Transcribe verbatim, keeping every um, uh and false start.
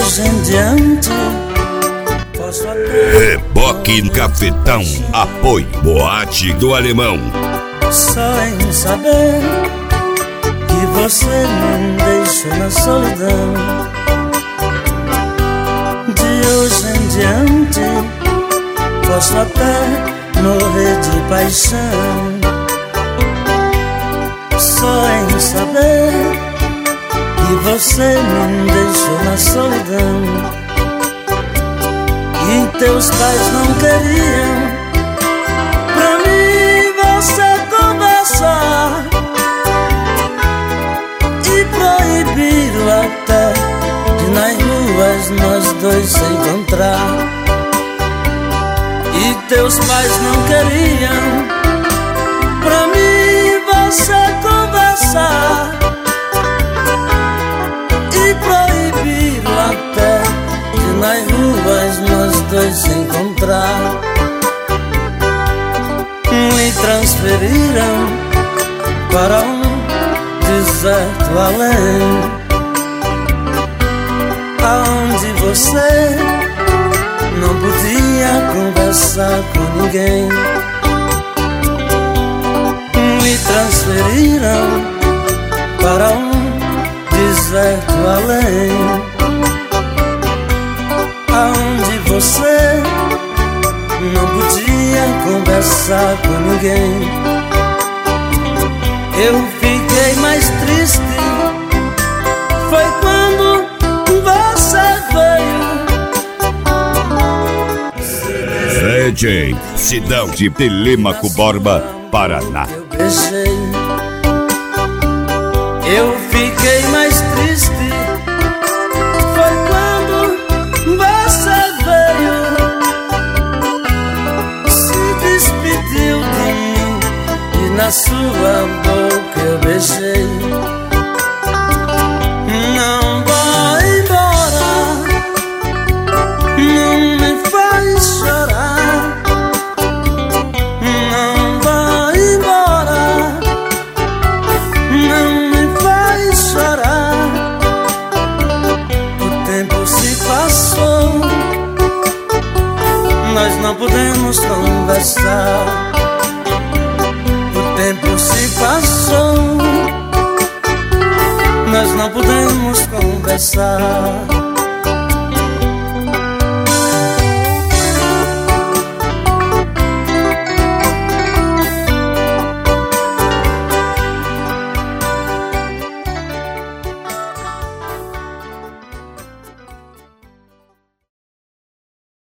hoje em diante posso até... Reboque Cafetão, apoio Boate do Alemão. Só em saber que você me deixou na solidão, de hoje em diante posso até morrer de paixão. Só em saber que você me deixou na solidão, e teus pais não queriam pra mim você conversar, e proibiram até de nas ruas nós dois se encontrar. E teus pais não queriam pra mim você conversar, e proibiram até de nas ruas nós dois se encontrar. Me transferiram para um deserto além, aonde você não podia conversar com ninguém. Me transferiram para um deserto além, aonde você não podia conversar com ninguém. Eu fiquei mais triste, foi quando você veio. D J Sidão de Telêmaco Borba, Paraná. Eu beijei. Eu fiquei mais triste, foi quando você veio. Se despediu de mim e na sua boca eu beijei. Não vá embora, não me faz chorar. Não vá embora, não me faz chorar. O tempo se passou, nós não podemos conversar. O tempo se passou, nós não podemos conversar.